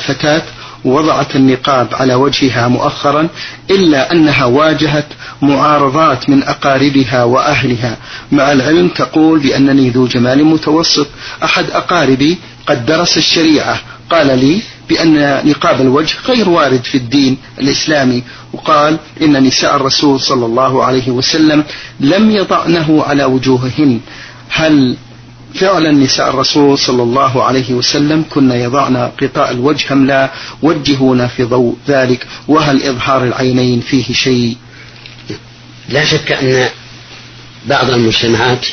فتاة وضعت النقاب على وجهها مؤخرا، إلا أنها واجهت معارضات من أقاربها وأهلها، مع العلم تقول بأنني ذو جمال متوسط. أحد أقاربي قد درس الشريعة قال لي بأن نقاب الوجه غير وارد في الدين الإسلامي، وقال إن نساء الرسول صلى الله عليه وسلم لم يضعنه على وجوههن. هل فعلا نساء الرسول صلى الله عليه وسلم كن يضعن غطاء الوجه أم لا؟ وجهونا في ضوء ذلك. وهل إظهار العينين فيه شيء؟ لا شك أن بعض المجتمعات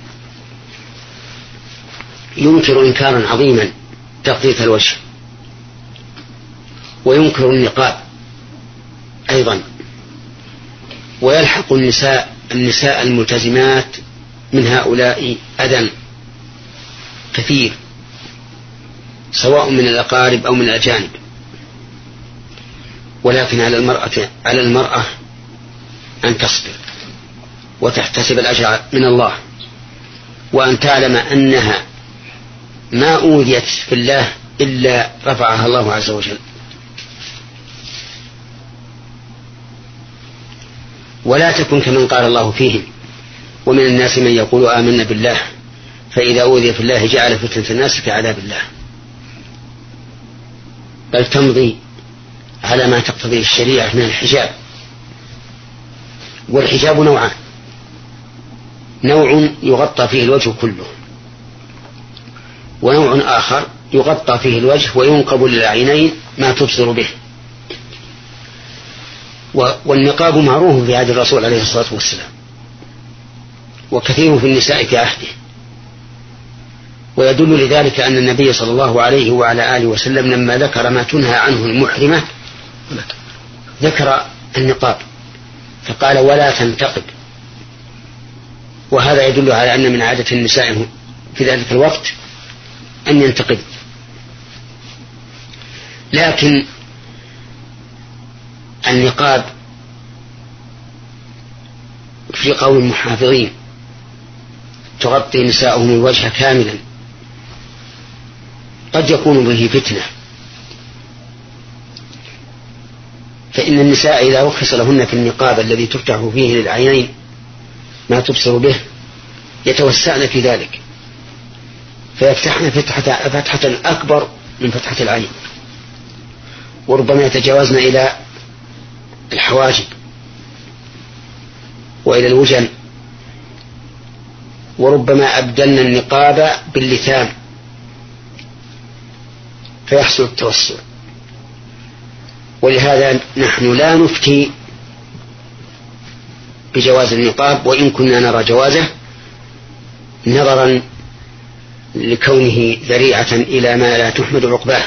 ينكر إنكارا عظيما تغطية الوجه، وينكر النقاب أيضا، ويلحق النساء الملتزمات من هؤلاء أذى كثير، سواء من الأقارب أو من الأجانب. ولكن على المرأة أن تصبر وتحتسب الأجر من الله، وأن تعلم أنها ما أوذيت في الله إلا رفعها الله عز وجل. ولا تكن كمن قال الله فيهم: ومن الناس من يقول آمنا بالله فإذا أوذي في الله جعل فتنة الناس كعذاب الله. بل تمضي على ما تقتضيه الشريعة من الحجاب. والحجاب نوعان: نوع يغطى فيه الوجه كله، ونوع آخر يغطى فيه الوجه وينقب للعينين ما تبصر به. والنقاب معروف في عهد الرسول عليه الصلاة والسلام، وكثير في النساء في عهده. ويدل لذلك أن النبي صلى الله عليه وعلى آله وسلم لما ذكر ما تنهى عنه المحرمة ذكر النقاب فقال: ولا تنتقب. وهذا يدل على أن من عادة النساء في ذلك الوقت أن ينتقب. لكن النقاب في قول المحافظين تغطي نساءهم الوجه كاملا، قد يكون به فتنة، فإن النساء إذا رخص لهن في النقاب الذي تفتح فيه للعينين ما تبصر به يتوسعن في ذلك، فيفتحن فتحة أكبر من فتحة العين، وربما يتجاوزن إلى الحواجب وإلى الوجن، وربما أبدلن النقاب باللثام فيحصل التوسع. ولهذا نحن لا نفتي بجواز النقاب، وإن كنا نرى جوازه نظرا لكونه ذريعة إلى ما لا تحمد عقباه.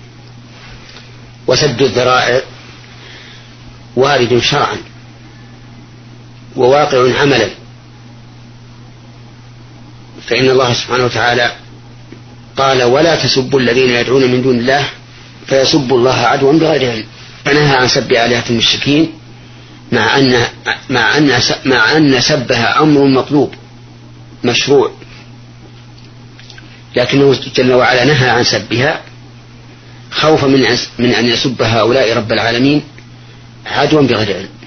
وسد الذرائع وارد شرعا وواقع عملا، فإن الله سبحانه وتعالى قال: ولا تسبوا الذين يدعون من دون الله فيسبوا الله عدوا بغير علم. فنهى عن سب آلهة المشركين مع أن سبها أمر مطلوب مشروع، لكنه جل وعلا نهى عن سبها خوفا من أن يسب هؤلاء رب العالمين عدوا بغير علم.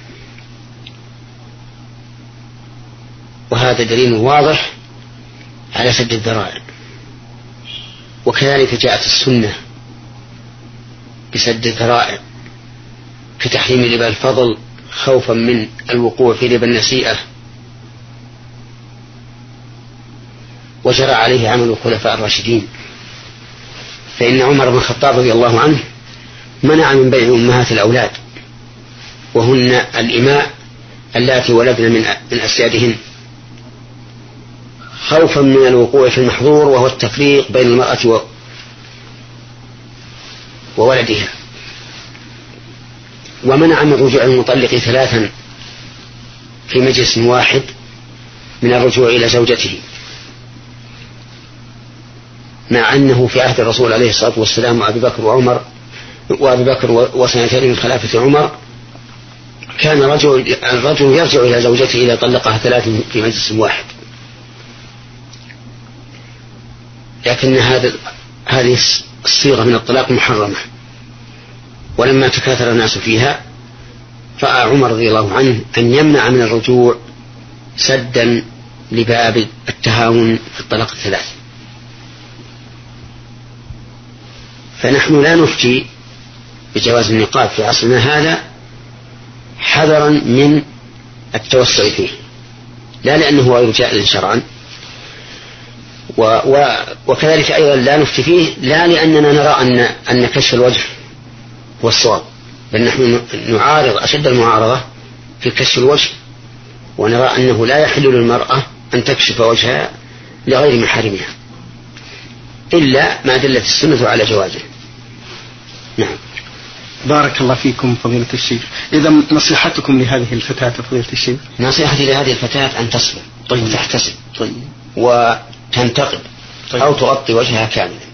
وهذا دليل واضح على سد الذرائع. وكذلك جاءت السنة بسد الذرائع في تحريم ربا الفضل خوفا من الوقوع في ربا النسيئة، وجرى عليه عمل الخلفاء الراشدين. فإن عمر بن الخطاب رضي الله عنه منع من بيع أمهات الأولاد وهن الإماء اللاتي ولدن من أسيادهن خوفا من الوقوع في المحظور، وهو التفريق بين المرأة وولدها. ومنع من رجوع المطلق 3 في مجلس واحد من الرجوع إلى زوجته، مع أنه في عهد الرسول عليه الصلاة والسلام وأبي بكر وسنتين من خلافة عمر كان الرجل يرجع إلى زوجته إذا طلقها 3 في مجلس واحد. لكن هذه الصيغة من الطلاق محرمة، ولما تكاثر الناس فيها رأى عمر رضي الله عنه أن يمنع من الرجوع سدا لباب التهاون في الطلاق الثلاث. فنحن لا نفتي بجواز النقاب في عصرنا هذا حذرا من التوسع فيه، لا لأنه غير جائز شرعا، وكذلك أيضا لا نفتي فيه لا لأننا نرى أن كشف الوجه هو الصواب، بل نحن نعارض أشد المعارضة في كشف الوجه، ونرى أنه لا يحل للمرأة أن تكشف وجهها لغير محارمها إلا ما دلت السنة على جوازه. نعم. بارك الله فيكم فضيلة الشيخ. إذا نصيحتكم لهذه الفتاة فضيلة الشيخ؟ نصيحتي لهذه الفتاة أن تصبر طيب. وتحتسب وتنتقب أو تغطي وجهها كاملا.